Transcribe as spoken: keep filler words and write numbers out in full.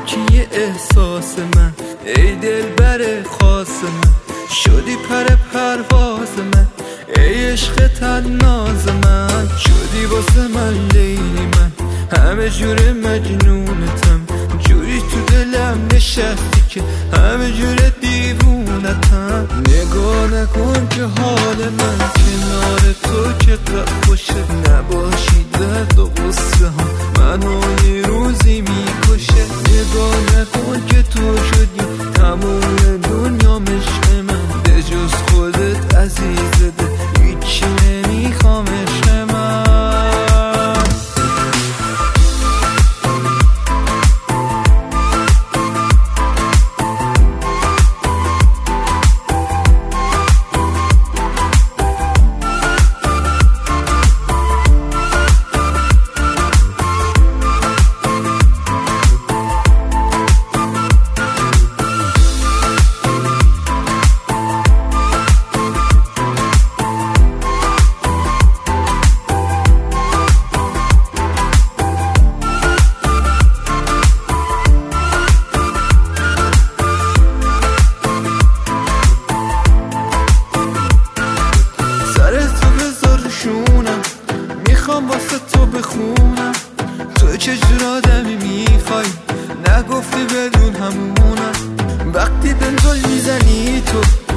پاکی احساس من، ای دل بر خاص من، شدی پر پرواز من، ای عشق تناز من، شدی واسه من لیلی من، همه جور مجنونتم، جوری تو دلم نشستی که همه جور دیوونتم. نگاه نکن که حال من کنار تو چقدر خوشه، نباشی درد و غصه ها منو یه روزی میکشه. نگاه نکن که تو شدی تموم دنیا عشق من، به جز خودت عزیز دل هیچی نمیخوام عشق من. میخوام واسه تو بخونم تو چجور آدمی میخوای، نگفتی بدون همونم. وقتی بنزل میزنی تو